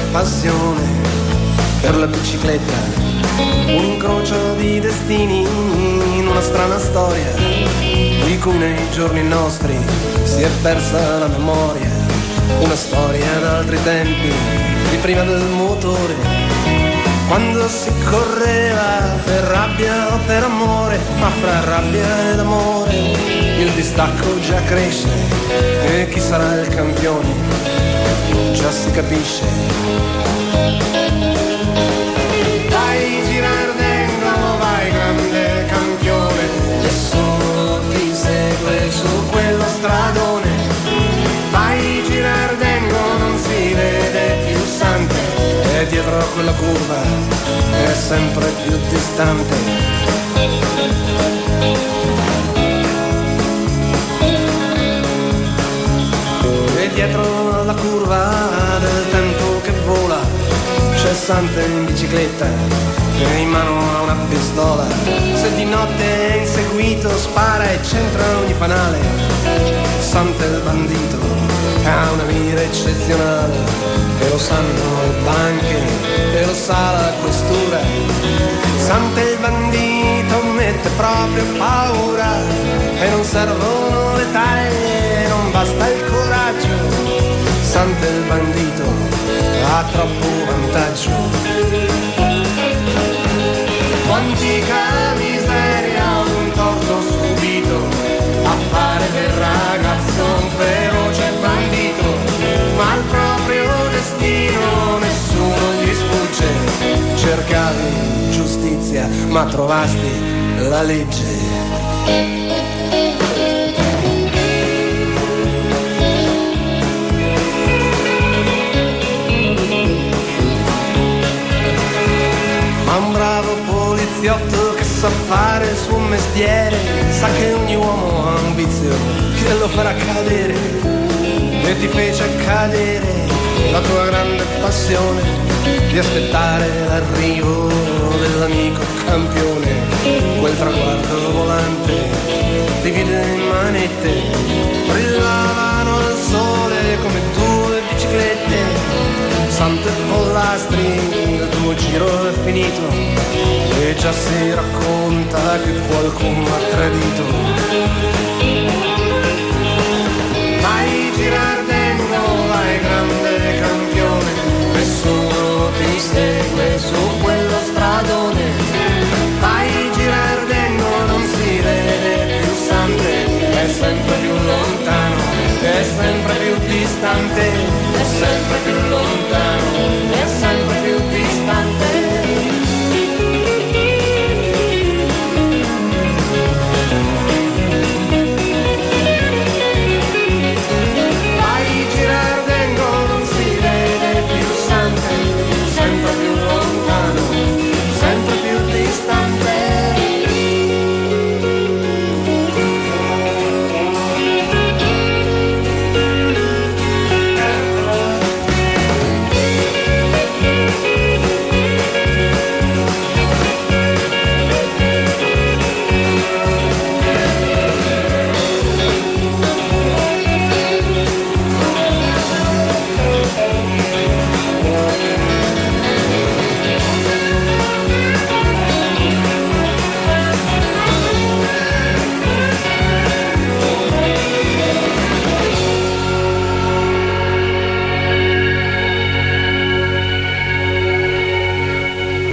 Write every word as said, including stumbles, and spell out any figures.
passione per la bicicletta, un incrocio di destini in una strana storia di cui nei giorni nostri si è persa la memoria, una storia d'altri tempi, di prima del motore, quando si correva per rabbia o per amore, ma fra rabbia ed amore il distacco già cresce e chi sarà il campione già si capisce. Vai Girardengo, vai grande campione, nessuno ti segue su quello stradone. Vai Girardengo, non si vede più Sante, e dietro a quella curva è sempre più distante. E dietro la curva del tempo che vola c'è Sante in bicicletta e in mano ha una pistola. Se di notte è inseguito spara e centra ogni fanale. Sante il bandito ha una mira eccezionale e lo sanno le banche e lo sa la questura. Sante il bandito mette proprio paura e non servono le taglie, non basta il coraggio. Sante il bandito ha troppo vantaggio. Quantica miseria, un torto subito a fare del ragazzo un feroce bandito, ma al proprio destino nessuno gli sfugge. Cercavi giustizia ma trovasti la legge. Ma un bravo poliziotto che sa fare il suo mestiere sa che ogni uomo ha un vizio che lo farà cadere, e ti fece cadere la tua grande passione di aspettare l'arrivo dell'amico campione. Quel traguardo volante divide in manette, brillavano al sole come due biciclette. Sante Pollastri, il tuo giro è finito e già si racconta che qualcuno ha tradito. Vai Girardengo, vai grande campione, nessuno ti segue su quello stradone. Vai Girardengo, non si vede più Sante, è sempre più lontano, è sempre più distante, è sempre più lontano.